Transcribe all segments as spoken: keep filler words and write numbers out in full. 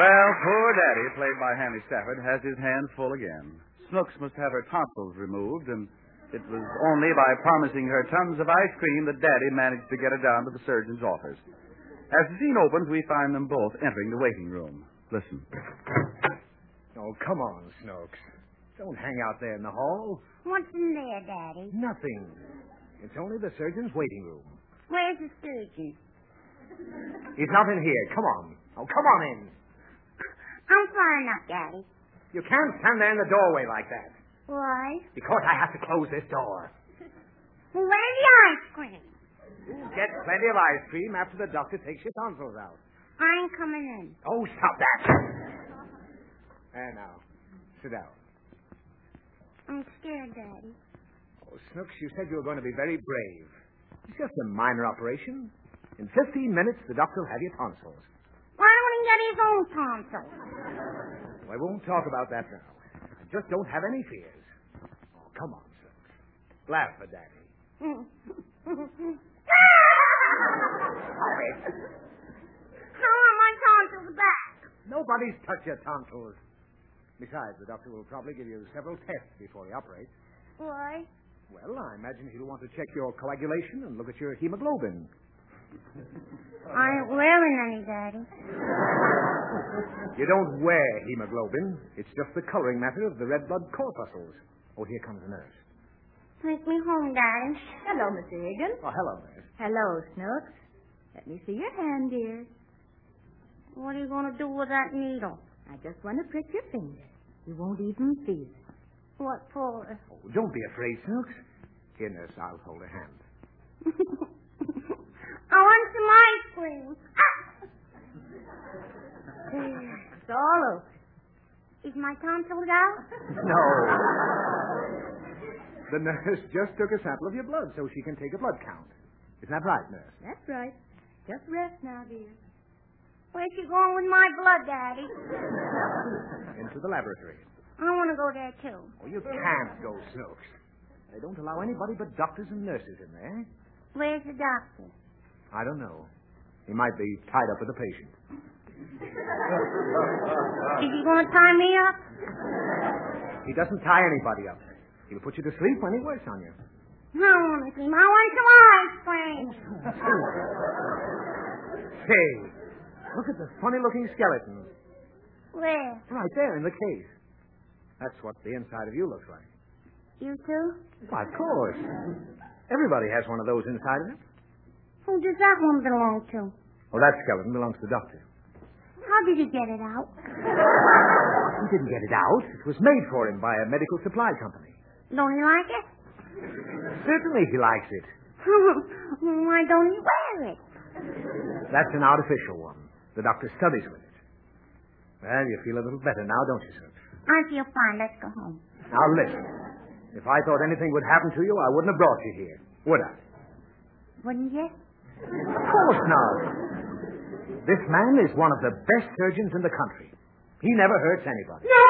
Well, poor Daddy, played by Hammy Stafford, has his hands full again. Snooks must have her tonsils removed, and it was only by promising her tons of ice cream that Daddy managed to get her down to the surgeon's office. As the scene opens, we find them both entering the waiting room. Listen. Oh, come on, Snooks. Don't hang out there in the hall. What's in there, Daddy? Nothing. It's only the surgeon's waiting room. Where's the surgeon? He's not in here. Come on. Oh, come on in. I'm far enough, Daddy. You can't stand there in the doorway like that. Why? Because I have to close this door. Well, where's the ice cream? You'll get plenty of ice cream after the doctor takes your tonsils out. I ain't coming in. Oh, stop that. And now, sit down. I'm scared, Daddy. Oh, Snooks, you said you were going to be very brave. It's just a minor operation. In fifteen minutes, the doctor will have your tonsils. Why don't he get his own tonsils? I won't talk about that now. I just don't have any fears. Oh, come on, Snooks. Laugh for Daddy. How are my tonsils back? Nobody's touched your tonsils. Besides, the doctor will probably give you several tests before he operates. Why? Well, I imagine he'll want to check your coagulation and look at your hemoglobin. I ain't wearing any, Daddy. You don't wear hemoglobin. It's just the coloring matter of the red blood corpuscles. Oh, here comes the nurse. Take me home, Daddy. Hello, Mister Higgins. Oh, hello, nurse. Hello, Snooks. Let me see your hand, dear. What are you going to do with that needle? I just want to prick your finger. You won't even feel it. What for? Oh, don't be afraid, Snooks. Here, nurse, I'll hold her hand. I want some ice cream. It's all over. Is my tonsils out? No. The nurse just took a sample of your blood so she can take a blood count. Isn't that right, nurse? That's right. Just rest now, dear. Where's she going with my blood, Daddy? Into the laboratory. I want to go there, too. Oh, you can't go, Snooks. They don't allow anybody but doctors and nurses in there. Where's the doctor? I don't know. He might be tied up with a patient. Is he going to tie me up? He doesn't tie anybody up. He'll put you to sleep when he works on you. I want to sleep. I want some ice cream. Say, look at the funny-looking skeletons. Where? Right there in the case. That's what the inside of you looks like. You too? Why, of course. Everybody has one of those inside of them. Who does that one belong to? Well, that skeleton belongs to the doctor. How did he get it out? He didn't get it out. It was made for him by a medical supply company. Don't he like it? Certainly he likes it. Why don't he wear it? That's an artificial one. The doctor studies with it. Well, you feel a little better now, don't you, sir? I feel fine. Let's go home. Now, listen. If I thought anything would happen to you, I wouldn't have brought you here, would I? Wouldn't you? Of course not. This man is one of the best surgeons in the country. He never hurts anybody. No!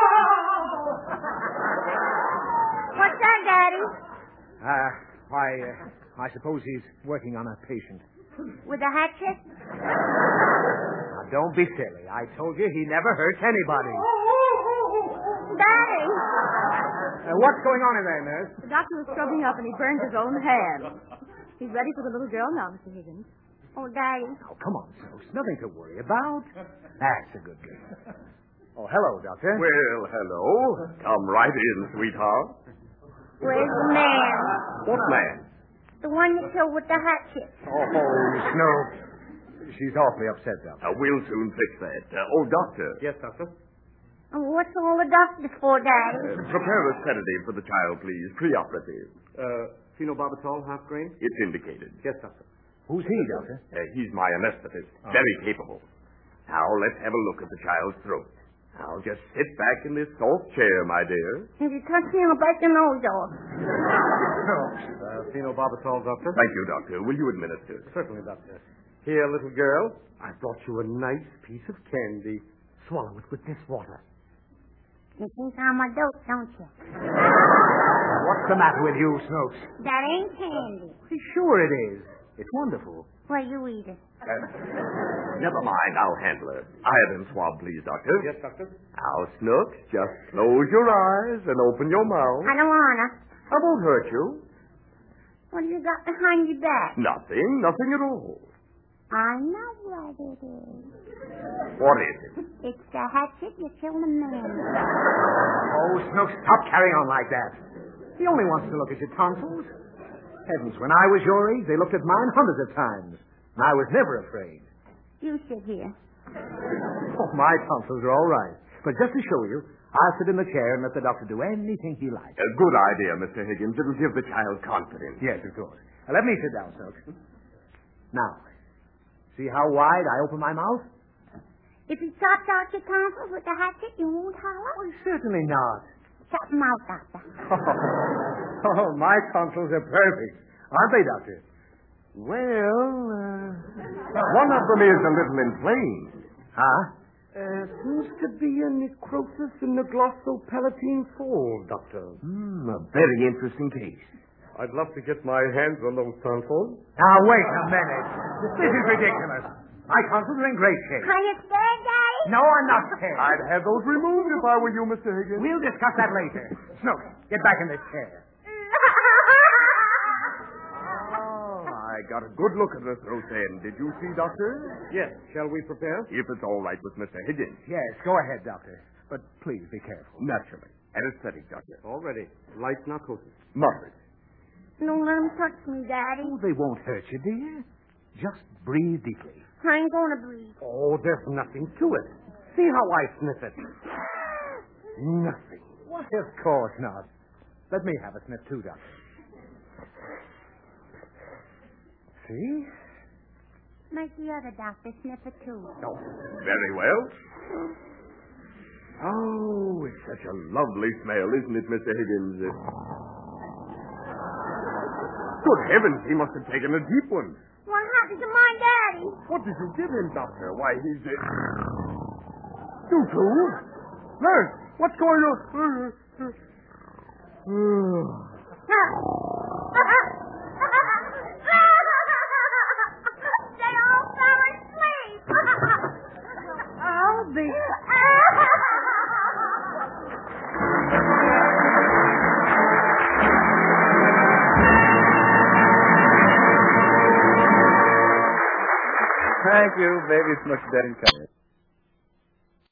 What's that, Daddy? Uh, why, uh, I suppose he's working on a patient. With a hatchet? Now, don't be silly. I told you he never hurts anybody. Daddy! Uh, what's going on in there, nurse? The doctor was scrubbing up and he burned his own hand. He's ready for the little girl now, Mister Higgins. Oh, Daddy. Oh, come on, Snooks. Nothing to worry about. That's a good girl. Oh, hello, Doctor. Well, hello. Come right in, sweetheart. Where's the man? What man? The one you killed with the hatchet. Oh, Snooks. She's awfully upset, Doctor. Uh, we'll soon fix that. Uh, oh, Doctor. Yes, Doctor? Oh, what's all the doctors for, Daddy? Uh, prepare a sedative for the child, please. Preoperative. Uh, phenobarbital, half grain? It's indicated. Yes, doctor. Who's he, Doctor? Uh, he's my anesthetist. Oh. Very capable. Now, let's have a look at the child's throat. Now, just sit back in this soft chair, my dear. If you touch me, I'll bite your nose off. Uh, phenobarbital, doctor? Thank you, Doctor. Will you administer? Certainly, doctor. Here, little girl, I brought you a nice piece of candy. Swallow it with this water. You think I'm a dope, don't you? What's the matter with you, Snooks? That ain't candy. Sure it is. It's wonderful. Well, you eat it. Uh, never mind. I'll handle her. I have him swabbed, please, Doctor. Yes, Doctor. Now, Snooks, just close your eyes and open your mouth. I don't wanna. I won't hurt you. What have you got behind your back? Nothing. Nothing at all. I know what it is. What is it? It's the hatchet you killed a man. Oh, Snooks, stop carrying on like that. He only wants to look at your tonsils. Heavens, when I was your age, they looked at mine hundreds of times. And I was never afraid. You sit here. Oh, my tonsils are all right. But just to show you, I'll sit in the chair and let the doctor do anything he likes. A good idea, Mister Higgins. It'll give the child confidence. Yes, of course. Now, let me sit down, Snooks. Now, see how wide I open my mouth? If you chopped out your tonsils with the hatchet, you won't holler? Oh, certainly not. Chop them out, Doctor. Oh, my tonsils are perfect. Aren't they, Doctor? Well, uh, one of them is a little inflamed. Huh? Uh, seems to be a necrosis in the glossopalatine fold, Doctor. Hmm, a very interesting case. I'd love to get my hands on those tonsils. Now, wait a minute. This is ridiculous. My tonsils are in great shape. Are you scared, Daddy? No, I'm not scared. I'd have those removed if I were you, Mister Higgins. We'll discuss that later. Snooks, get back in this chair. Oh, I got a good look at the throat then. Did you see, Doctor? Yes. Shall we prepare? If it's all right with Mister Higgins. Yes, go ahead, Doctor. But please be careful. Naturally. Anesthetic, Doctor. All ready. Light narcosis. Moderate. Don't let him touch me, Daddy. Oh, they won't hurt you, dear. Just breathe deeply. I ain't gonna breathe. Oh, there's nothing to it. See how I sniff it. Nothing. What? Of course not. Let me have a sniff, too, Doctor. See? Make the other doctor sniff it, too. Oh, very well. Oh, it's such a lovely smell, isn't it, Mister Higgins? Good heavens, he must have taken a deep one. What happened to my Daddy? What did you give him, Doctor? Why, he's... Uh... You too? Nurse, what's going on? They all fell asleep. I'll be... Thank you, baby Snooks dead and covered.